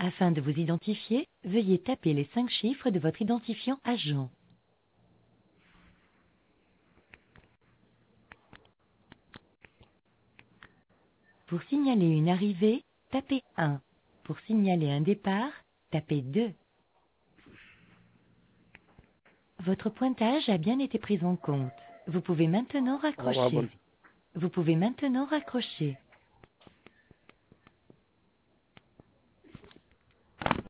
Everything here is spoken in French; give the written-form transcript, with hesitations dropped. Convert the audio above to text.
Afin de vous identifier, veuillez taper les 5 chiffres de votre identifiant agent. Pour signaler une arrivée, tapez 1. Pour signaler un départ, tapez 2. Votre pointage a bien été pris en compte. Vous pouvez maintenant On va voir, raccrocher. bonne. Vous pouvez maintenant raccrocher.